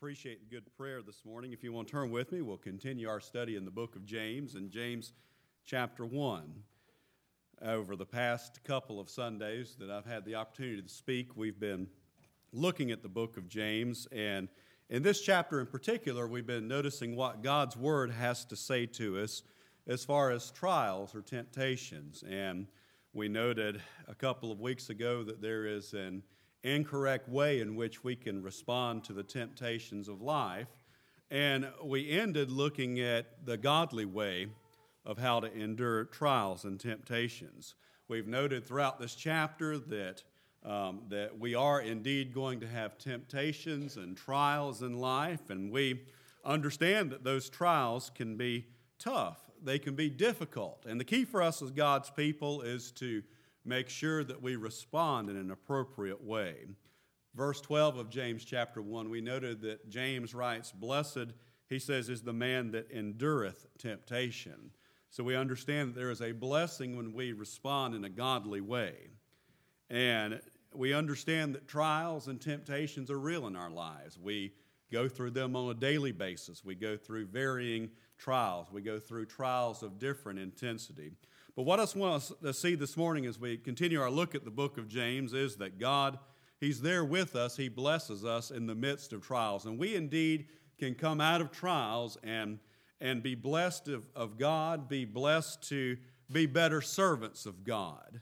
appreciate the good prayer this morning. If you want to turn with me, we'll continue our study in the book of James, in James chapter 1. Over the past couple of Sundays that I've had the opportunity to speak, we've been looking at the book of James, and in this chapter in particular, we've been noticing what God's Word has to say to us as far as trials or temptations. And we noted a couple of weeks ago that there is an incorrect way in which we can respond to the temptations of life. And we ended looking at the godly way of how to endure trials and temptations. We've noted throughout this chapter that we are indeed going to have temptations and trials in life, and we understand that those trials can be tough. They can be difficult. And the key for us as God's people is to make sure that we respond in an appropriate way. Verse 12 of James chapter 1, we noted that James writes, "Blessed," he says, "is the man that endureth temptation." So we understand that there is a blessing when we respond in a godly way. And we understand that trials and temptations are real in our lives. We go through them on a daily basis. We go through varying trials. We go through trials of different intensity. But what I want us to see this morning as we continue our look at the book of James is that God, He's there with us. He blesses us in the midst of trials. And we indeed can come out of trials and be blessed of God, be blessed to be better servants of God.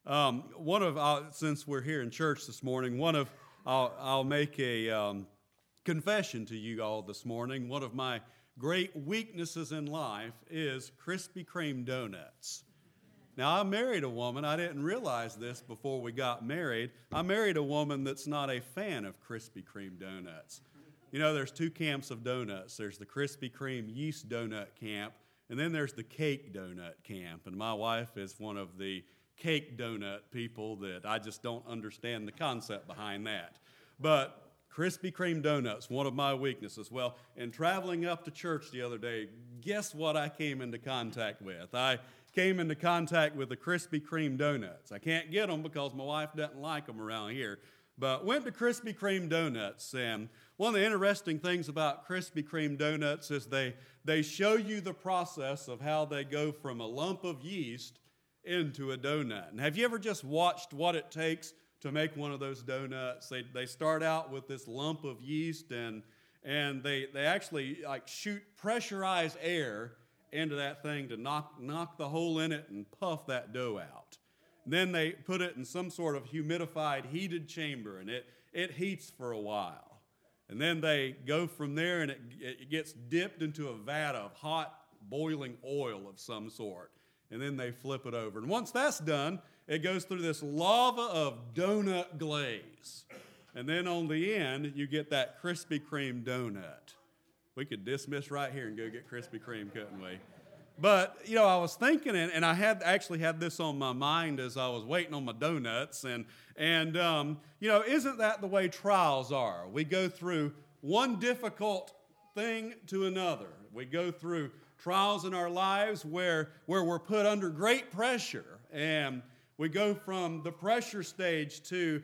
Since we're here in church this morning, I'll make a confession to you all this morning. One of my great weaknesses in life is Krispy Kreme donuts. Now, I married a woman. I didn't realize this before we got married. I married a woman that's not a fan of Krispy Kreme donuts. You know, there's two camps of donuts. There's the Krispy Kreme yeast donut camp, and then there's the cake donut camp. And my wife is one of the cake donut people that I just don't understand the concept behind that. But Krispy Kreme donuts, one of my weaknesses. Well, in traveling up to church the other day, guess what I came into contact with? I came into contact with the Krispy Kreme donuts. I can't get them because my wife doesn't like them around here. But went to Krispy Kreme donuts, and one of the interesting things about Krispy Kreme donuts is they show you the process of how they go from a lump of yeast into a donut. And have you ever just watched what it takes to make one of those donuts? They start out with this lump of yeast, and they actually like shoot pressurized air into that thing to knock the hole in it and puff that dough out. Then they put it in some sort of humidified, heated chamber, and it heats for a while. And then they go from there, and it gets dipped into a vat of hot, boiling oil of some sort. And then they flip it over. And once that's done, it goes through this lava of donut glaze. And then on the end, you get that Krispy Kreme donut. We could dismiss right here and go get Krispy Kreme, couldn't we? But, you know, I was thinking, and I actually had this on my mind as I was waiting on my donuts. And you know, isn't that the way trials are? We go through one difficult thing to another. We go through trials in our lives where we're put under great pressure, and we go from the pressure stage to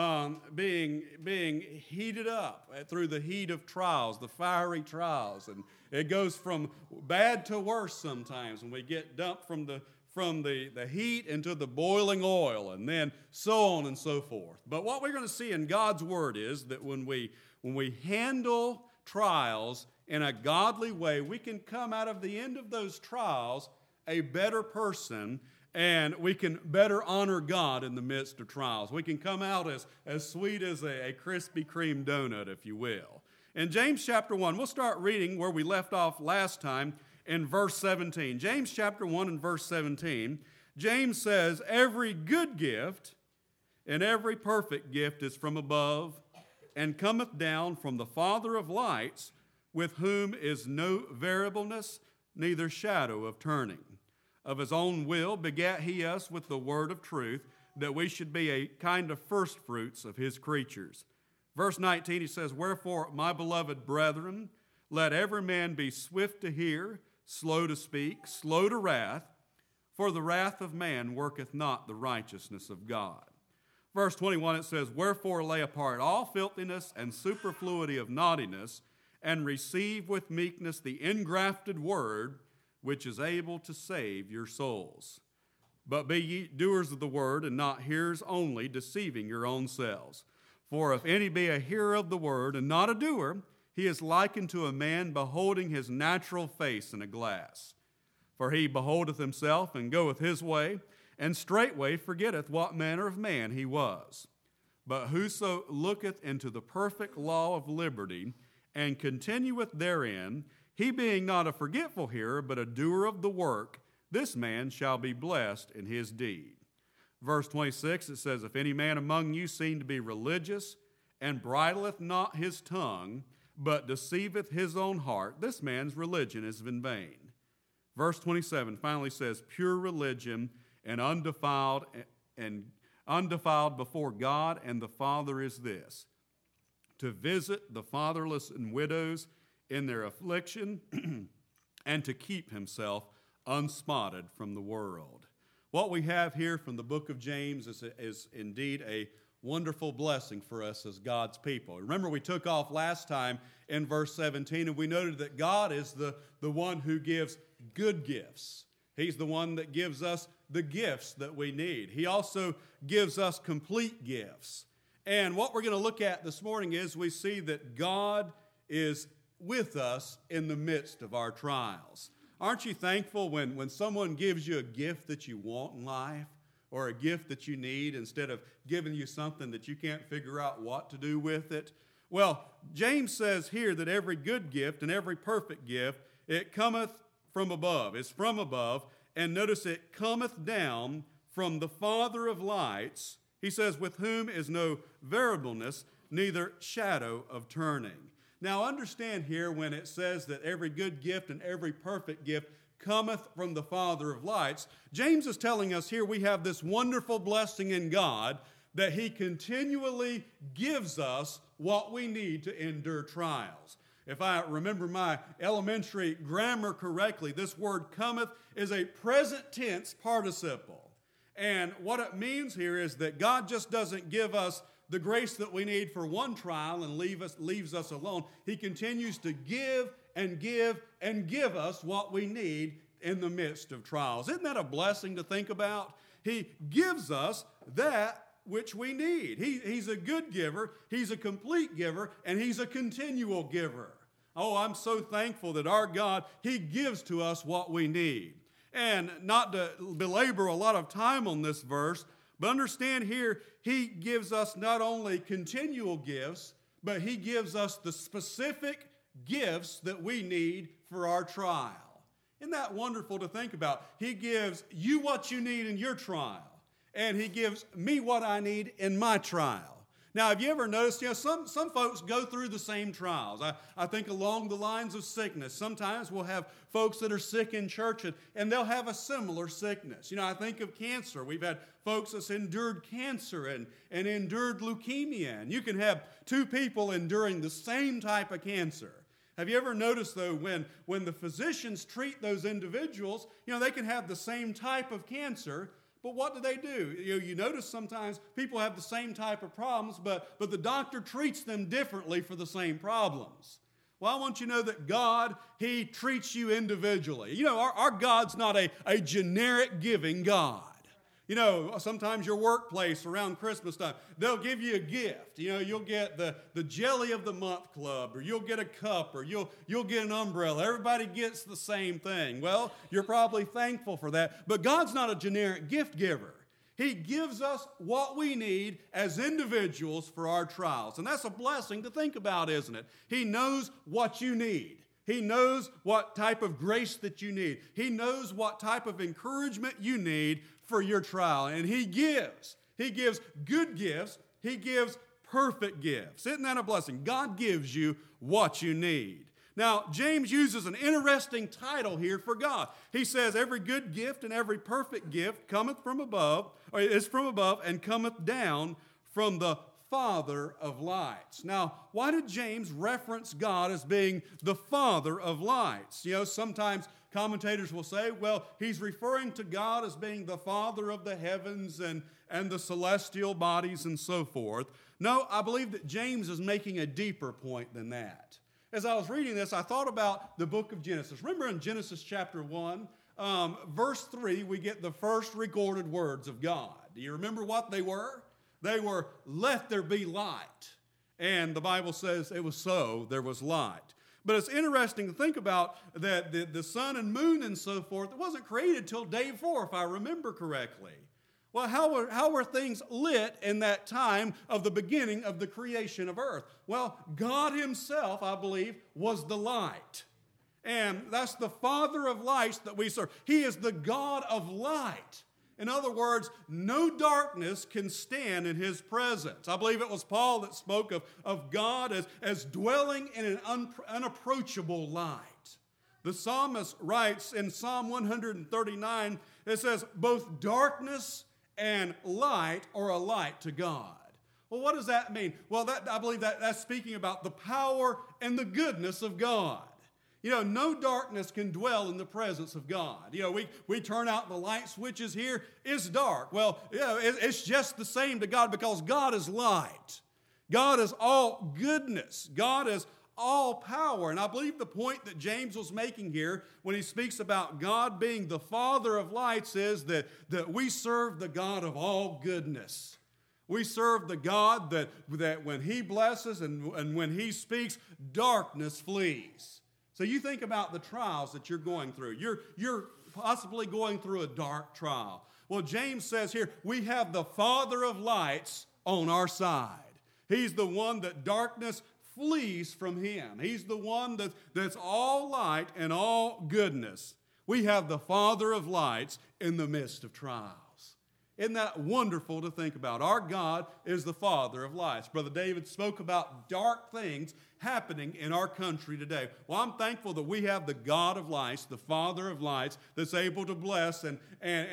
being heated up through the heat of trials, the fiery trials, and it goes from bad to worse sometimes, and we get dumped from the heat into the boiling oil, and then so on and so forth. But what we're going to see in God's Word is that when we handle trials in a godly way, we can come out of the end of those trials a better person, and we can better honor God in the midst of trials. We can come out as sweet as a Krispy Kreme donut, if you will. In James chapter 1, we'll start reading where we left off last time in verse 17. James chapter 1 and verse 17, James says, "Every good gift and every perfect gift is from above, and cometh down from the Father of lights, with whom is no variableness, neither shadow of turning. Of his own will begat he us with the word of truth, that we should be a kind of firstfruits of his creatures." Verse 19, he says, "Wherefore, my beloved brethren, let every man be swift to hear, slow to speak, slow to wrath, for the wrath of man worketh not the righteousness of God. Verse 21, it says, "Wherefore lay apart all filthiness and superfluity of naughtiness, and receive with meekness the engrafted word, which is able to save your souls. But be ye doers of the word, and not hearers only, deceiving your own selves. For if any be a hearer of the word, and not a doer, he is likened to a man beholding his natural face in a glass. For he beholdeth himself, and goeth his way, and straightway forgetteth what manner of man he was. But whoso looketh into the perfect law of liberty, and continueth therein, he being not a forgetful hearer, but a doer of the work, this man shall be blessed in his deed." Verse 26, it says, "If any man among you seem to be religious, and bridleth not his tongue, but deceiveth his own heart, this man's religion is in vain." Verse 27 finally says, "Pure religion and undefiled before God and the Father is this, to visit the fatherless and widows in their affliction, and to keep himself unspotted from the world." What we have here from the book of James is indeed a wonderful blessing for us as God's people. Remember, we took off last time in verse 17, and we noted that God is the one who gives good gifts. He's the one that gives us the gifts that we need. He also gives us complete gifts. And what we're going to look at this morning is we see that God is with us in the midst of our trials. Aren't you thankful when someone gives you a gift that you want in life, or a gift that you need, instead of giving you something that you can't figure out what to do with it? Well, James says here that every good gift and every perfect gift, it cometh from above. It's from above. And notice it cometh down from the Father of lights. He says, with whom is no variableness, neither shadow of turning. Now understand here when it says that every good gift and every perfect gift cometh from the Father of lights, James is telling us here we have this wonderful blessing in God that He continually gives us what we need to endure trials. If I remember my elementary grammar correctly, this word cometh is a present tense participle. And what it means here is that God just doesn't give us the grace that we need for one trial and leaves us alone. He continues to give and give and give us what we need in the midst of trials. Isn't that a blessing to think about? He gives us that which we need. He's a good giver, He's a complete giver, and He's a continual giver. Oh, I'm so thankful that our God, He gives to us what we need. And not to belabor a lot of time on this verse, but understand here, He gives us not only continual gifts, but He gives us the specific gifts that we need for our trial. Isn't that wonderful to think about? He gives you what you need in your trial, and He gives me what I need in my trial. Now, have you ever noticed, some folks go through the same trials. I think along the lines of sickness. Sometimes we'll have folks that are sick in church, and they'll have a similar sickness. I think of cancer. We've had folks that's endured cancer and endured leukemia. And you can have two people enduring the same type of cancer. Have you ever noticed, though, when the physicians treat those individuals, they can have the same type of cancer, but what do? You notice sometimes people have the same type of problems, but the doctor treats them differently for the same problems. Well, I want you to know that God, He treats you individually. Our God's not a generic giving God. Sometimes your workplace around Christmas time, they'll give you a gift. You'll get the Jelly of the Month Club, or you'll get a cup, or you'll get an umbrella. Everybody gets the same thing. Well, you're probably thankful for that. But God's not a generic gift giver. He gives us what we need as individuals for our trials. And that's a blessing to think about, isn't it? He knows what you need. He knows what type of grace that you need. He knows what type of encouragement you need for your trial. And He gives. He gives good gifts. He gives perfect gifts. Isn't that a blessing? God gives you what you need. Now, James uses an interesting title here for God. He says, every good gift and every perfect gift cometh from above, or is from above, and cometh down from the Father of lights. Now, why did James reference God as being the Father of lights? Sometimes commentators will say, well, he's referring to God as being the Father of the heavens and the celestial bodies and so forth. No, I believe that James is making a deeper point than that. As I was reading this, I thought about the book of Genesis. Remember in Genesis chapter 1, verse 3, we get the first recorded words of God. Do you remember what they were? They were, let there be light. And the Bible says it was so, there was light. But it's interesting to think about that the sun and moon and so forth, it wasn't created till day 4, if I remember correctly. Well, how were things lit in that time of the beginning of the creation of earth? Well, God himself, I believe, was the light. And that's the Father of lights that we serve. He is the God of light. In other words, no darkness can stand in his presence. I believe it was Paul that spoke of God as dwelling in an unapproachable light. The psalmist writes in Psalm 139, it says, both darkness and light are alike to God. Well, what does that mean? Well, I believe that's speaking about the power and the goodness of God. You know, no darkness can dwell in the presence of God. You know, we turn out the light switches here, it's dark. Well, yeah, it's just the same to God because God is light. God is all goodness. God is all power. And I believe the point that James was making here when he speaks about God being the Father of lights is that we serve the God of all goodness. We serve the God that when he blesses and when he speaks, darkness flees. So you think about the trials that you're going through. You're possibly going through a dark trial. Well, James says here, we have the Father of lights on our side. He's the one that darkness flees from him. He's the one that's all light and all goodness. We have the Father of lights in the midst of trials. Isn't that wonderful to think about? Our God is the Father of lights. Brother David spoke about dark things happening in our country today. Well, I'm thankful that we have the God of lights, the Father of lights, that's able to bless and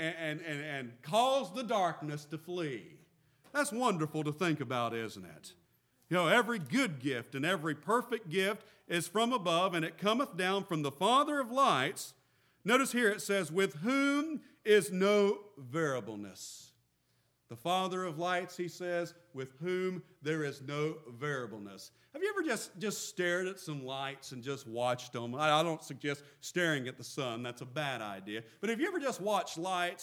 cause the darkness to flee. That's wonderful to think about, isn't it? You know, every good gift and every perfect gift is from above, and it cometh down from the Father of lights. Notice here it says, with whom is no variableness. The Father of lights, he says, with whom there is no variableness. Have you ever just stared at some lights and just watched them? I don't suggest staring at the sun. That's a bad idea. But have you ever just watched lights,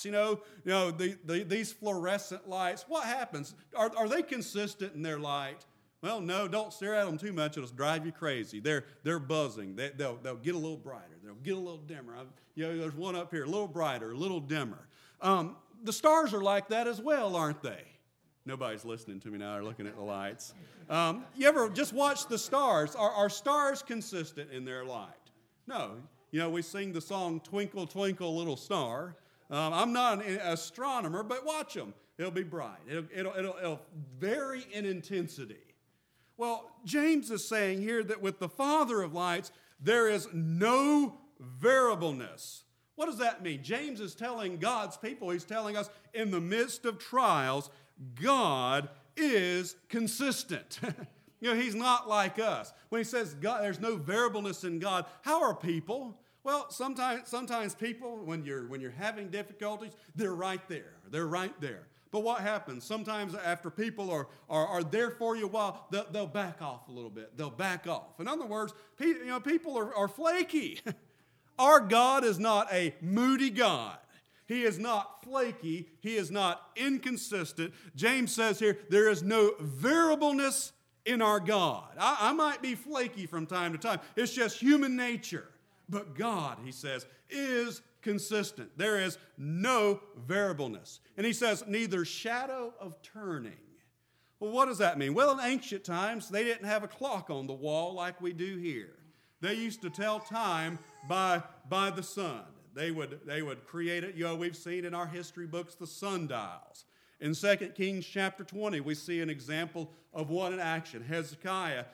these fluorescent lights? What happens? Are they consistent in their light? Well, no, don't stare at them too much. It'll drive you crazy. They're buzzing. They'll get a little brighter. They'll get a little dimmer. There's one up here, a little brighter, a little dimmer. The stars are like that as well, aren't they? Nobody's listening to me now. They're looking at the lights. You ever just watch the stars? Are stars consistent in their light? No. We sing the song, Twinkle, Twinkle, Little Star. I'm not an astronomer, but watch them. It'll be bright. It'll vary in intensity. Well, James is saying here that with the Father of lights, there is no variableness. What does that mean? James is telling God's people, he's telling us, in the midst of trials, God is consistent. He's not like us. When he says God, there's no variableness in God, how are people? Well, sometimes people, when you're having difficulties, they're right there. They're right there. But what happens? Sometimes after people are there for you a while, they'll back off a little bit. They'll back off. In other words, people are flaky. Our God is not a moody God. He is not flaky. He is not inconsistent. James says here, there is no variableness in our God. I might be flaky from time to time. It's just human nature. But God, he says, is consistent. There is no variableness. And he says, neither shadow of turning. Well, what does that mean? Well, in ancient times, they didn't have a clock on the wall like we do here. They used to tell time by the sun. They would create it. We've seen in our history books the sundials. In 2 Kings chapter 20, we see an example of one in action. Hezekiah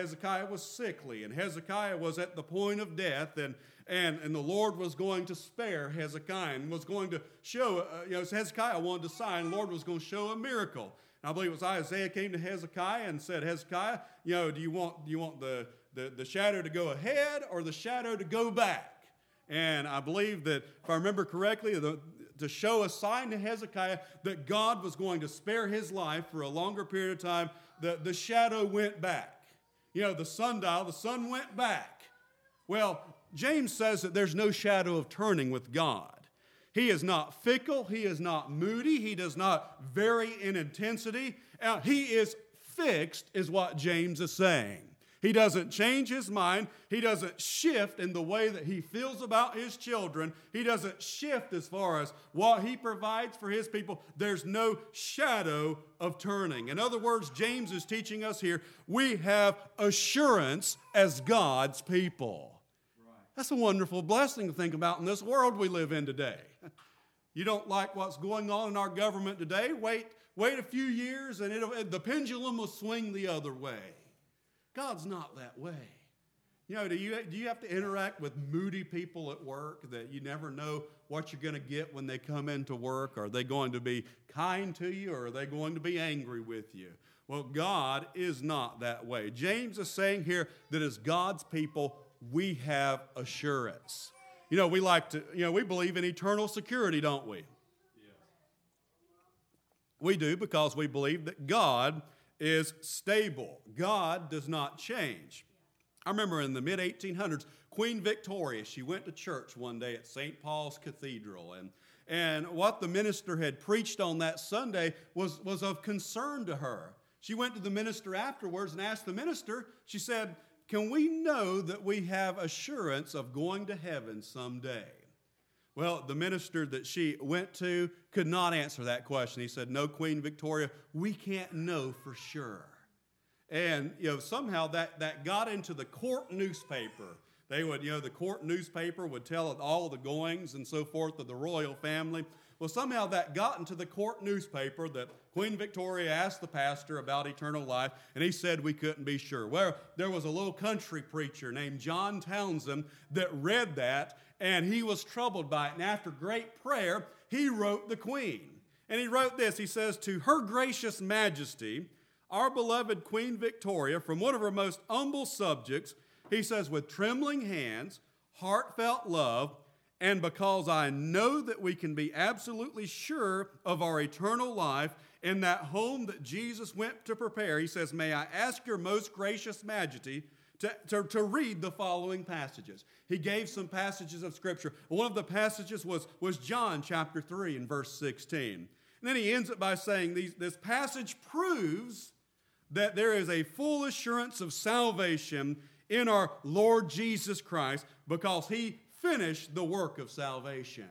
was sickly, and Hezekiah was at the point of death, and the Lord was going to spare Hezekiah and was going to show, Hezekiah wanted to sign, the Lord was going to show a miracle. And I believe it was Isaiah came to Hezekiah and said, Hezekiah, do you want the shadow to go ahead or the shadow to go back? And I believe that, if I remember correctly, to show a sign to Hezekiah that God was going to spare his life for a longer period of time, the shadow went back. You know, the sun went back. Well, James says that there's no shadow of turning with God. He is not fickle. He is not moody. He does not vary in intensity. He is fixed, is what James is saying. He doesn't change his mind. He doesn't shift in the way that he feels about his children. He doesn't shift as far as what he provides for his people. There's no shadow of turning. In other words, James is teaching us here, we have assurance as God's people. Right. That's a wonderful blessing to think about in this world we live in today. You don't like what's going on in our government today? Wait a few years and the pendulum will swing the other way. God's not that way. You know, do you have to interact with moody people at work that you never know what you're going to get when they come into work? Are they going to be kind to you, or are they going to be angry with you? Well, God is not that way. James is saying here that as God's people, we have assurance. You know, we believe in eternal security, don't we? Yes. We do, because we believe that God is stable. God does not change. I remember in the mid-1800s, Queen Victoria, she went to church one day at St. Paul's Cathedral, and what the minister had preached on that Sunday was of concern to her. She went to the minister afterwards and asked the minister, she said, "Can we know that we have assurance of going to heaven someday?" Well, the minister that she went to could not answer that question. He said, "No, Queen Victoria, we can't know for sure." And, somehow that got into the court newspaper. They would, the court newspaper would tell all the goings and so forth of the royal family. Well, somehow that got into the court newspaper that Queen Victoria asked the pastor about eternal life, and he said we couldn't be sure. Well, there was a little country preacher named John Townsend that read that, and he was troubled by it. And after great prayer, he wrote the Queen. And he wrote this. He says, "To Her Gracious Majesty, our beloved Queen Victoria, from one of her most humble subjects," he says, "with trembling hands, heartfelt love, and because I know that we can be absolutely sure of our eternal life in that home that Jesus went to prepare," he says, "may I ask your most gracious Majesty to read the following passages." He gave some passages of Scripture. One of the passages was John chapter 3 and verse 16. And then he ends it by saying, this passage proves that there is a full assurance of salvation in our Lord Jesus Christ because he finished the work of salvation.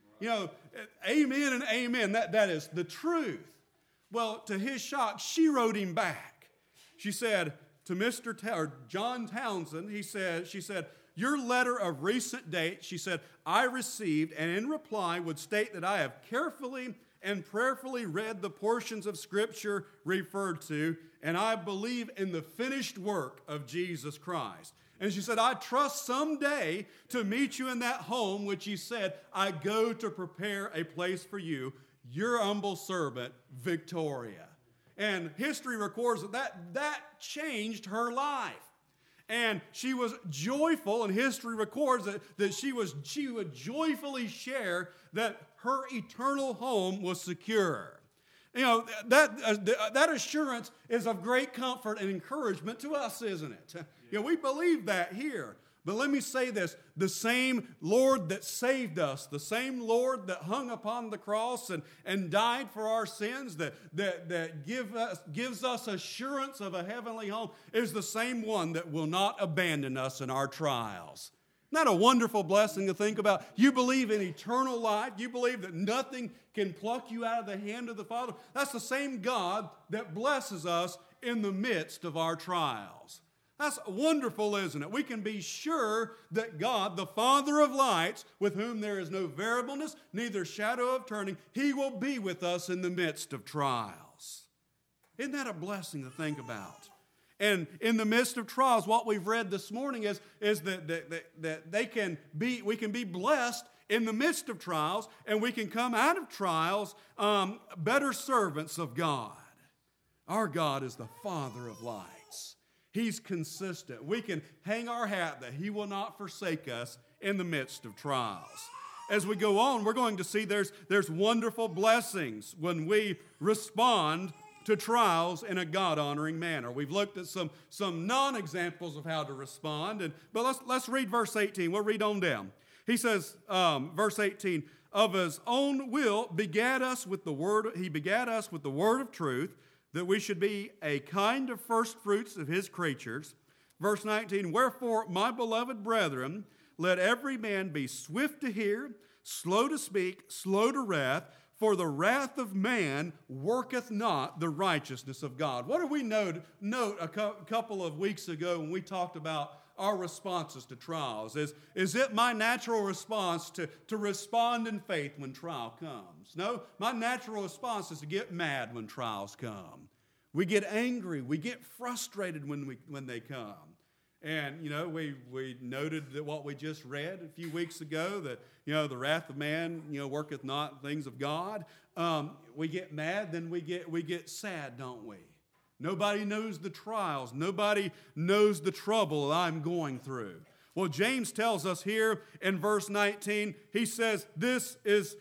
Amen and amen. That is the truth. Well, to his shock, she wrote him back. She said to John Townsend, she said, "Your letter of recent date," she said, "I received, and in reply would state that I have carefully and prayerfully read the portions of Scripture referred to, and I believe in the finished work of Jesus Christ." And she said, "I trust someday to meet you in that home which you said, I go to prepare a place for you, your humble servant, Victoria." And history records that changed her life. And she was joyful, and history records that she would joyfully share that her eternal home was secure. That assurance is of great comfort and encouragement to us, isn't it? We believe that here. But let me say this, the same Lord that saved us, the same Lord that hung upon the cross and died for our sins, that gives us assurance of a heavenly home, is the same one that will not abandon us in our trials. Isn't that a wonderful blessing to think about? You believe in eternal life. You believe that nothing can pluck you out of the hand of the Father. That's the same God that blesses us in the midst of our trials. That's wonderful, isn't it? We can be sure that God, the Father of lights, with whom there is no variableness, neither shadow of turning, he will be with us in the midst of trials. Isn't that a blessing to think about? And in the midst of trials, what we've read this morning is that we can be blessed in the midst of trials, and we can come out of trials better servants of God. Our God is the Father of lights. He's consistent. We can hang our hat that he will not forsake us in the midst of trials. As we go on, we're going to see there's wonderful blessings when we respond to trials in a God-honoring manner. We've looked at some non-examples of how to respond, but let's read verse 18. We'll read on down. He says, verse 18, of his own will begat us with the word. He begat us with the word of truth, that we should be a kind of first fruits of his creatures. Verse 19, wherefore, my beloved brethren, let every man be swift to hear, slow to speak, slow to wrath, for the wrath of man worketh not the righteousness of God. What did we note a couple of weeks ago when we talked about our responses to trials? Is it my natural response to respond in faith when trial comes? No, my natural response is to get mad when trials come. We get angry. We get frustrated when they come. And, we noted that what we just read a few weeks ago, that, the wrath of man, worketh not things of God. We get mad, then we get sad, don't we? Nobody knows the trials. Nobody knows the trouble that I'm going through. Well, James tells us here in verse 19, he says this is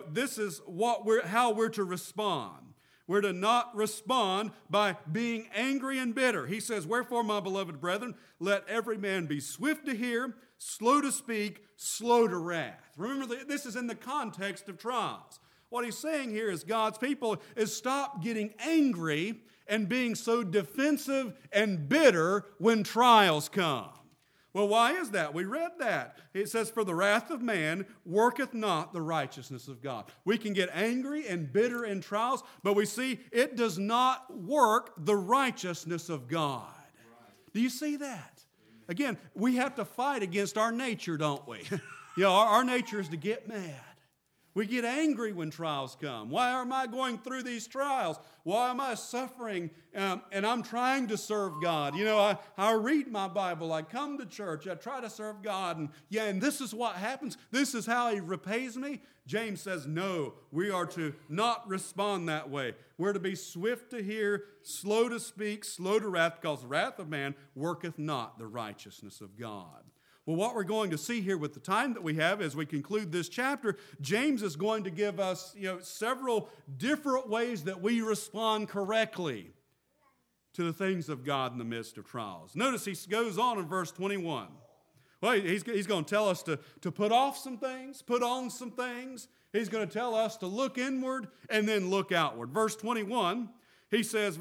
how we're to respond. We're to not respond by being angry and bitter. He says, wherefore, my beloved brethren, let every man be swift to hear, slow to speak, slow to wrath. Remember, this is in the context of trials. What he's saying here is God's people is stop getting angry and being so defensive and bitter when trials come. Well, why is that? We read that. It says, for the wrath of man worketh not the righteousness of God. We can get angry and bitter in trials, but we see it does not work the righteousness of God. Right. Do you see that? Again, we have to fight against our nature, don't we? Our nature is to get mad. We get angry when trials come. Why am I going through these trials? Why am I suffering? And I'm trying to serve God. I read my Bible. I come to church. I try to serve God. And this is what happens. This is how He repays me. James says, no, we are to not respond that way. We're to be swift to hear, slow to speak, slow to wrath, because the wrath of man worketh not the righteousness of God. Well, what we're going to see here with the time that we have as we conclude this chapter, James is going to give us, several different ways that we respond correctly to the things of God in the midst of trials. Notice he goes on in verse 21. Well, he's going to tell us to put off some things, put on some things. He's going to tell us to look inward and then look outward. Verse 21, he says,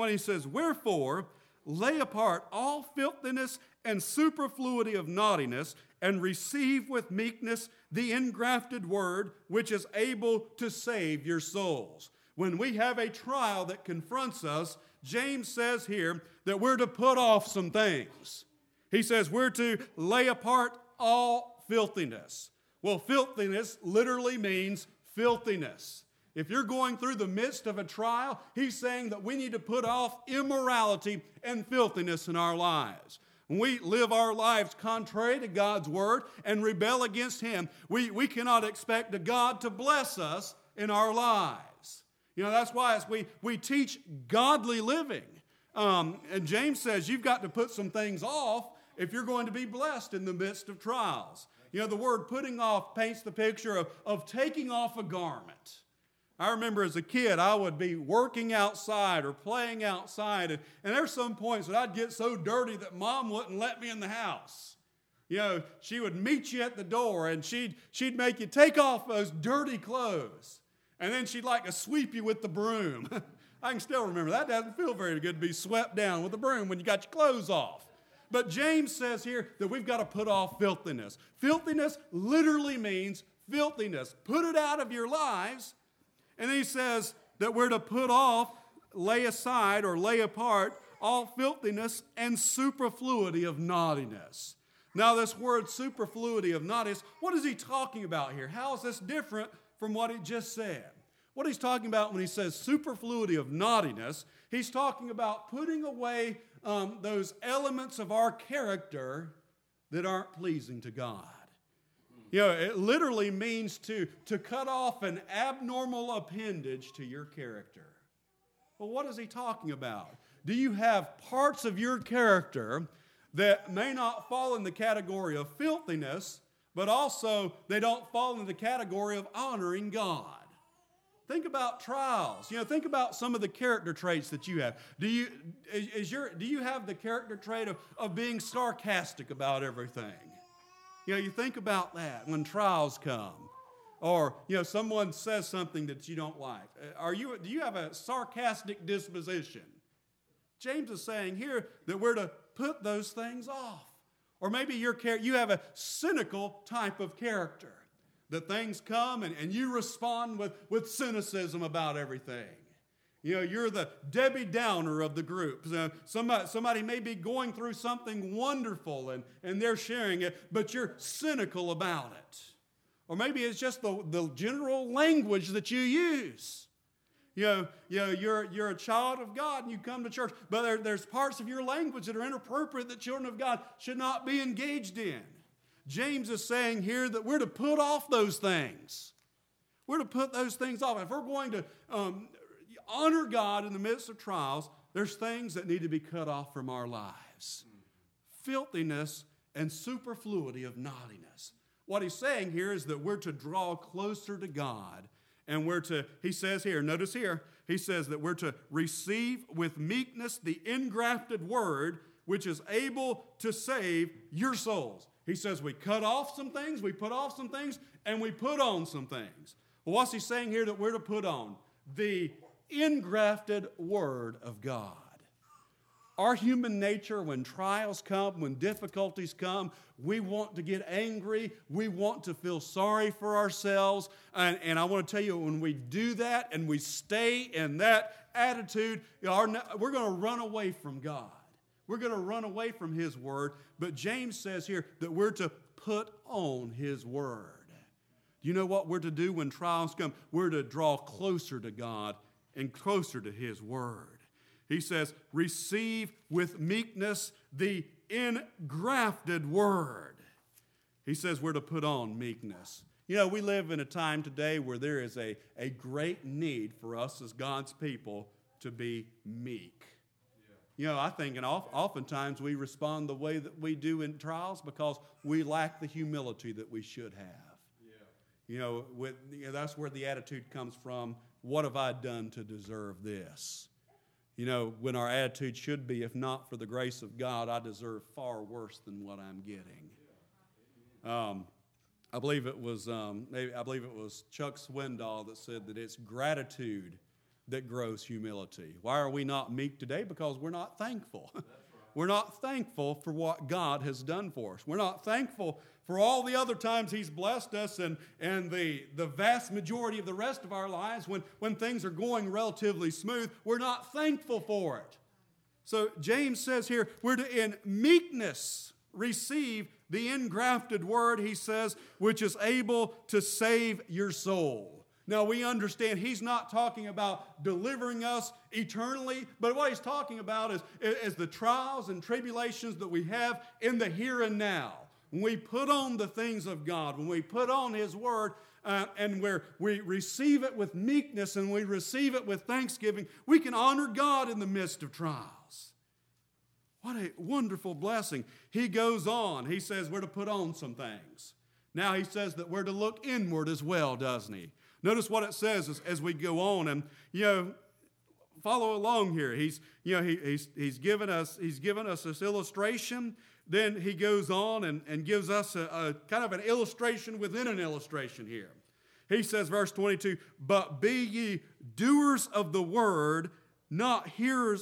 wherefore, lay apart all filthiness and superfluity of naughtiness, and receive with meekness the engrafted word, which is able to save your souls. When we have a trial that confronts us, James says here that we're to put off some things. He says we're to lay apart all filthiness. Well, filthiness literally means filthiness. If you're going through the midst of a trial, he's saying that we need to put off immorality and filthiness in our lives. When we live our lives contrary to God's word and rebel against Him, we cannot expect God to bless us in our lives. That's why as we teach godly living. And James says you've got to put some things off if you're going to be blessed in the midst of trials. The word putting off paints the picture of taking off a garment. I remember as a kid, I would be working outside or playing outside, and there's some points that I'd get so dirty that Mom wouldn't let me in the house. She would meet you at the door, and she'd make you take off those dirty clothes, and then she'd like to sweep you with the broom. I can still remember that. Doesn't feel very good to be swept down with a broom when you got your clothes off. But James says here that we've got to put off filthiness. Filthiness literally means filthiness. Put it out of your lives. And then he says that we're to put off, lay aside, or lay apart all filthiness and superfluity of naughtiness. Now, this word superfluity of naughtiness, what is he talking about here? How is this different from what he just said? What he's talking about when he says superfluity of naughtiness, he's talking about putting away those elements of our character that aren't pleasing to God. It literally means to cut off an abnormal appendage to your character. Well, what is he talking about? Do you have parts of your character that may not fall in the category of filthiness, but also they don't fall into the category of honoring God. Think about trials. Think about some of the character traits that you have. Do you have the character trait of being sarcastic about everything? You think about that when trials come. Or, someone says something that you don't like. Do you have a sarcastic disposition? James is saying here that we're to put those things off. Or maybe you have a cynical type of character. That things come and you respond with cynicism about everything. You're the Debbie Downer of the group. Somebody may be going through something wonderful and they're sharing it, but you're cynical about it. Or maybe it's just the general language that you use. You're a child of God and you come to church, but there's parts of your language that are inappropriate that children of God should not be engaged in. James is saying here that we're to put off those things. We're to put those things off. If we're going to honor God in the midst of trials, there's things that need to be cut off from our lives. Filthiness and superfluity of naughtiness. What he's saying here is that we're to draw closer to God. And he says here, notice here, he says that we're to receive with meekness the engrafted word, which is able to save your souls. He says we cut off some things, we put off some things, and we put on some things. Well, what's he saying here that we're to put on? The engrafted word of God. Our human nature, when trials come, when difficulties come, we want to get angry. We want to feel sorry for ourselves. And I want to tell you, when we do that and we stay in that attitude, we're going to run away from God. We're going to run away from His Word. But James says here that we're to put on His Word. You know what we're to do when trials come? We're to draw closer to God and closer to His Word. He says, receive with meekness the engrafted Word. He says we're to put on meekness. We live in a time today where there is a great need for us as God's people to be meek. I think and oftentimes we respond the way that we do in trials because we lack the humility that we should have. That's where the attitude comes from. What have I done to deserve this? When our attitude should be, if not for the grace of God, I deserve far worse than what I'm getting. I believe it was Chuck Swindoll that said that it's gratitude that grows humility. Why are we not meek today? Because we're not thankful. That's right. We're not thankful for what God has done for us. We're not thankful for all the other times He's blessed us and the vast majority of the rest of our lives when things are going relatively smooth. We're not thankful for it. So James says here, we're to in meekness receive the engrafted word, he says, which is able to save your soul. Now, we understand he's not talking about delivering us eternally, but what he's talking about is the trials and tribulations that we have in the here and now. When we put on the things of God, when we put on His Word, and we receive it with meekness and we receive it with thanksgiving, we can honor God in the midst of trials. What a wonderful blessing. He goes on. He says we're to put on some things. Now he says that we're to look inward as well, doesn't he? Notice what it says as we go on, and follow along here. He's given us this illustration. Then he goes on and gives us a kind of an illustration within an illustration here. He says, verse 22, but be ye doers of the word, not hearers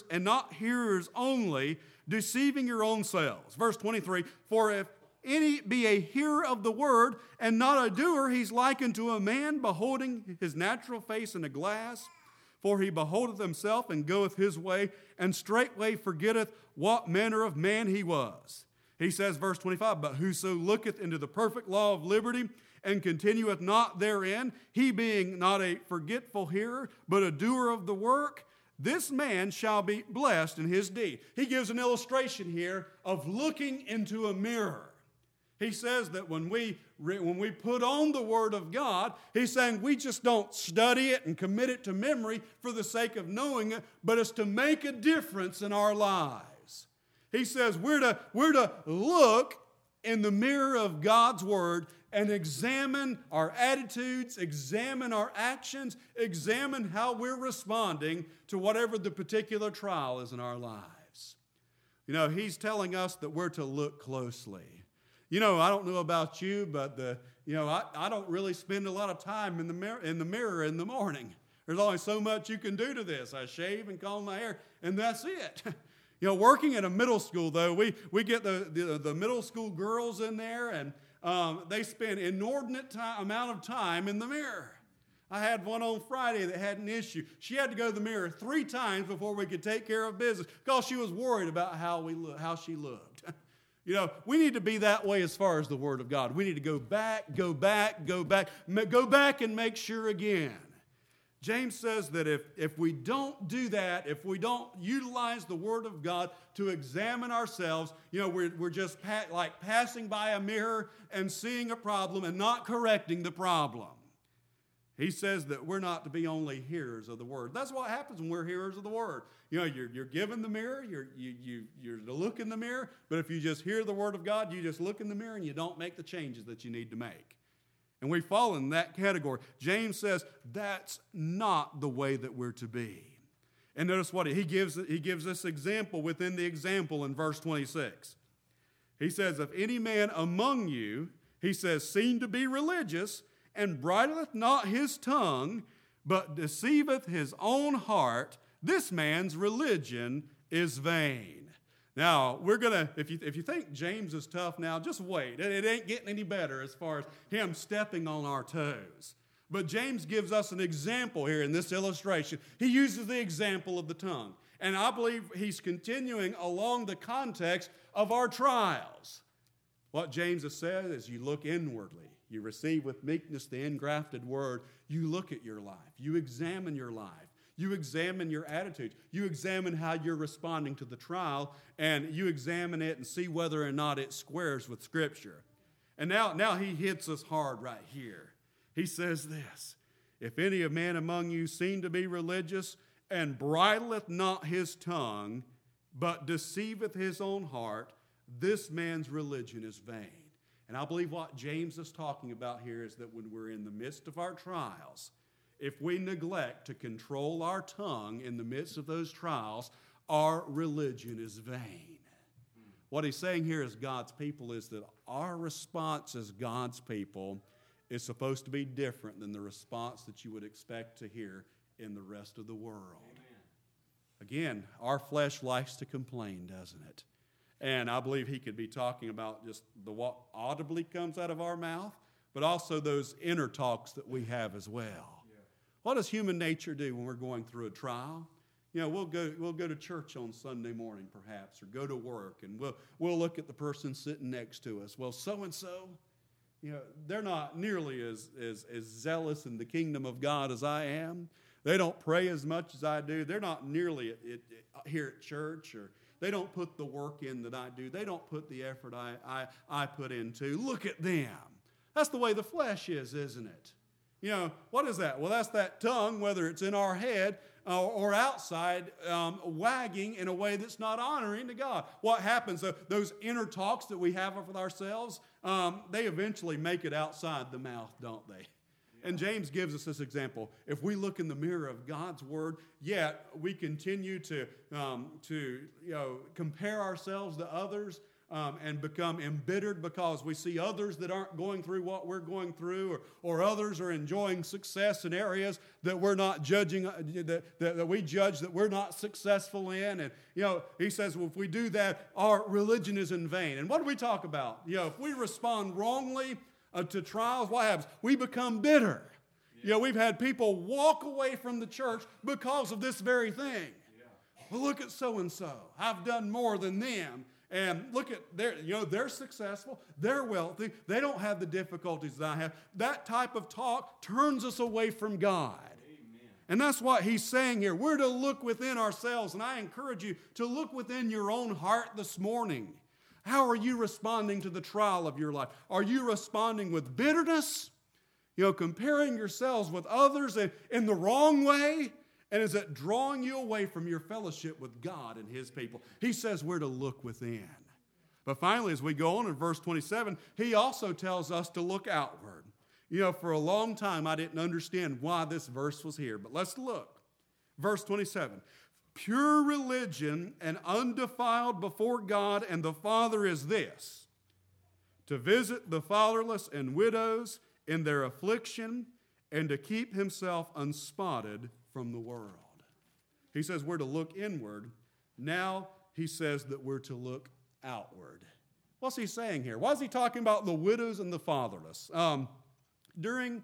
only, deceiving your own selves. Verse 23, for if any be a hearer of the word and not a doer, he's likened to a man beholding his natural face in a glass. For he beholdeth himself and goeth his way, and straightway forgetteth what manner of man he was. He says, verse 25, but whoso looketh into the perfect law of liberty and continueth not therein, he being not a forgetful hearer, but a doer of the work, this man shall be blessed in his deed. He gives an illustration here of looking into a mirror. He says that when we put on the Word of God, he's saying we just don't study it and commit it to memory for the sake of knowing it, but it's to make a difference in our lives. He says we're to look in the mirror of God's Word and examine our attitudes, examine our actions, examine how we're responding to whatever the particular trial is in our lives. You know, he's telling us that we're to look closely. You know, I don't know about you, but I don't really spend a lot of time in the mirror in the morning. There's only so much you can do to this. I shave and comb my hair, and that's it. You know, working at a middle school, though, we get the middle school girls in there, and they spend inordinate amount of time in the mirror. I had one on Friday that had an issue. She had to go to the mirror 3 times before we could take care of business because she was worried about how she looked. You know, we need to be that way as far as the Word of God. We need to go back and make sure again. James says that if we don't do that, if we don't utilize the Word of God to examine ourselves, you know, we're just like passing by a mirror and seeing a problem and not correcting the problem. He says that we're not to be only hearers of the Word. That's what happens when we're hearers of the Word. You know, you're given the mirror, you're to look in the mirror, but if you just hear the Word of God, you just look in the mirror and you don't make the changes that you need to make. And we fall in that category. James says that's not the way that we're to be. And notice what he gives this example within the example in verse 26. He says, if any man among you, he says, seem to be religious, and bridleth not his tongue, but deceiveth his own heart, this man's religion is vain. Now, we're going to, if you think James is tough now, just wait. It ain't getting any better as far as him stepping on our toes. But James gives us an example here in this illustration. He uses the example of the tongue. And I believe he's continuing along the context of our trials. What James has said is you look inwardly. You receive with meekness the engrafted word. You look at your life. You examine your life. You examine your attitudes. You examine how you're responding to the trial, and you examine it and see whether or not it squares with Scripture. And now he hits us hard right here. He says this, if any man among you seem to be religious and bridleth not his tongue, but deceiveth his own heart, this man's religion is vain. And I believe what James is talking about here is that when we're in the midst of our trials, if we neglect to control our tongue in the midst of those trials, our religion is vain. What he's saying here as God's people is that our response as God's people is supposed to be different than the response that you would expect to hear in the rest of the world. Amen. Again, our flesh likes to complain, doesn't it? And I believe he could be talking about just what audibly comes out of our mouth, but also those inner talks that we have as well. What does human nature do when we're going through a trial? You know, we'll go to church on Sunday morning perhaps, or go to work, and we'll look at the person sitting next to us. Well, so-and-so, you know, they're not nearly as zealous in the kingdom of God as I am. They don't pray as much as I do. They're not nearly here at church, or they don't put the work in that I do. They don't put the effort I put into. Look at them. That's the way the flesh is, isn't it? You know, what is that? Well, that's that tongue, whether it's in our head or outside, wagging in a way that's not honoring to God. What happens? Those inner talks that we have with ourselves, they eventually make it outside the mouth, don't they? Yeah. And James gives us this example. If we look in the mirror of God's Word, yet we continue to compare ourselves to others, and become embittered because we see others that aren't going through what we're going through, or others are enjoying success in areas that we're not judging, that we judge that we're not successful in. And, you know, he says, well, if we do that, our religion is in vain. And what do we talk about? You know, if we respond wrongly to trials, what happens? We become bitter. Yeah. You know, we've had people walk away from the church because of this very thing. Yeah. Well, look at so-and-so. I've done more than them. And look at they're successful, they're wealthy, they don't have the difficulties that I have. That type of talk turns us away from God. Amen. And that's what he's saying here. We're to look within ourselves, and I encourage you to look within your own heart this morning. How are you responding to the trial of your life? Are you responding with bitterness? You know, comparing yourselves with others in the wrong way? And is it drawing you away from your fellowship with God and His people? He says we're to look within. But finally, as we go on in verse 27, he also tells us to look outward. You know, for a long time, I didn't understand why this verse was here, but let's look. Verse 27, pure religion and undefiled before God and the Father is this, to visit the fatherless and widows in their affliction and to keep himself unspotted from the world. He says we're to look inward. Now he says that we're to look outward. What's he saying here? Why is he talking about the widows and the fatherless? During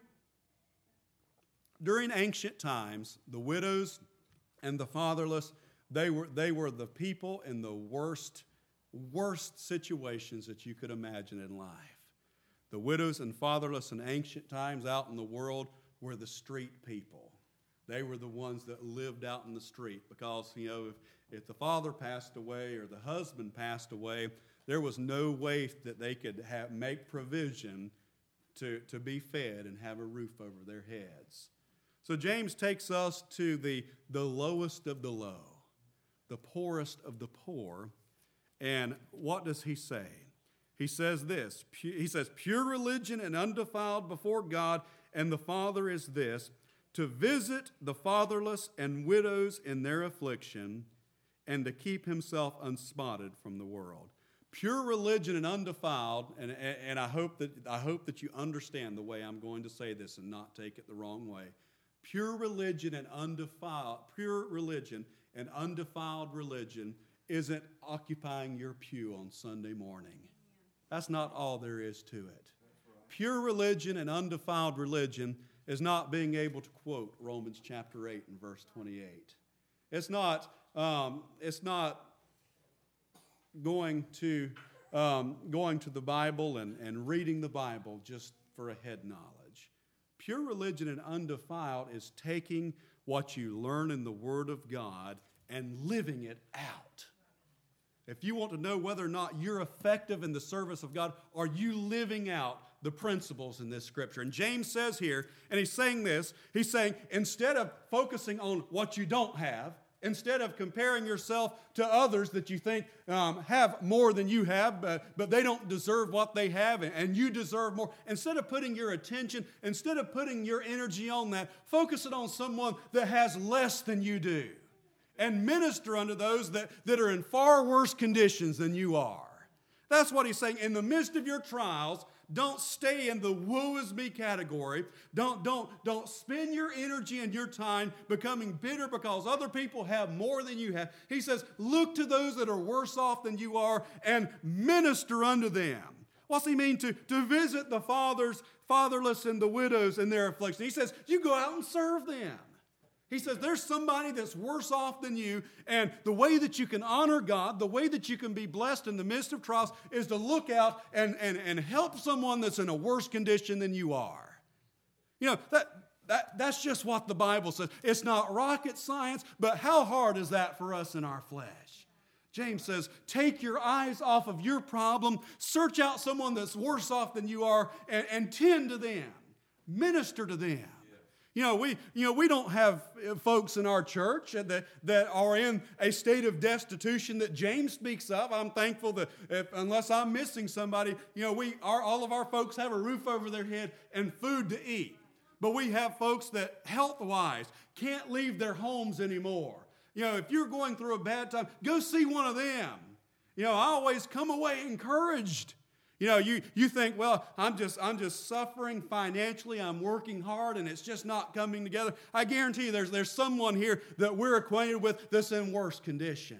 ancient times, the widows and the fatherless, they were the people in the worst situations that you could imagine in life. The widows and fatherless in ancient times out in the world were the street people. They were the ones that lived out in the street because, you know, if the father passed away or the husband passed away, there was no way that they could make provision to be fed and have a roof over their heads. So James takes us to the lowest of the low, the poorest of the poor. And what does he say? He says this. He says, pure religion and undefiled before God and the Father is this, to visit the fatherless and widows in their affliction and to keep himself unspotted from the world. Pure religion and undefiled, and I hope that you understand the way I'm going to say this and not take it the wrong way. Pure religion and undefiled religion isn't occupying your pew on Sunday morning. That's not all there is to it. Pure religion and undefiled religion is not being able to quote Romans chapter 8 and verse 28. It's not going to the Bible and reading the Bible just for a head knowledge. Pure religion and undefiled is taking what you learn in the Word of God and living it out. If you want to know whether or not you're effective in the service of God, are you living out the principles in this scripture? And James says here, and he's saying this, he's saying instead of focusing on what you don't have, instead of comparing yourself to others that you think have more than you have, but they don't deserve what they have and you deserve more, instead of putting your attention, instead of putting your energy on that, focus it on someone that has less than you do. And minister unto those that are in far worse conditions than you are. That's what he's saying. In the midst of your trials, don't stay in the woe is me category. Don't spend your energy and your time becoming bitter because other people have more than you have. He says, look to those that are worse off than you are and minister unto them. What's he mean to visit the fatherless and the widows in their affliction? He says, you go out and serve them. He says there's somebody that's worse off than you, and the way that you can honor God, the way that you can be blessed in the midst of trials is to look out and help someone that's in a worse condition than you are. You know, that's just what the Bible says. It's not rocket science, but how hard is that for us in our flesh? James says, take your eyes off of your problem, search out someone that's worse off than you are, and tend to them, minister to them. We don't have folks in our church that are in a state of destitution that James speaks of. I'm thankful that unless I'm missing somebody, all of our folks have a roof over their head and food to eat. But we have folks that health-wise can't leave their homes anymore. If you're going through a bad time, go see one of them. I always come away encouraged. You think, well, I'm just suffering financially. I'm working hard, and it's just not coming together. I guarantee you, there's someone here that we're acquainted with that's in worse condition.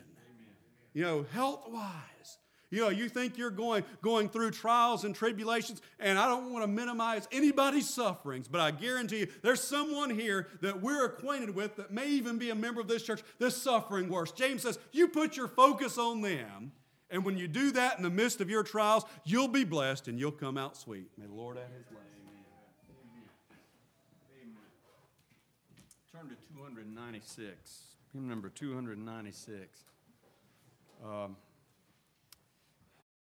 Amen. Health-wise. You think you're going through trials and tribulations, and I don't want to minimize anybody's sufferings, but I guarantee you, there's someone here that we're acquainted with that may even be a member of this church that's suffering worse. James says, you put your focus on them. And when you do that in the midst of your trials, you'll be blessed and you'll come out sweet. May the Lord add his blessing. Amen. Turn to 296. Hymn number 296.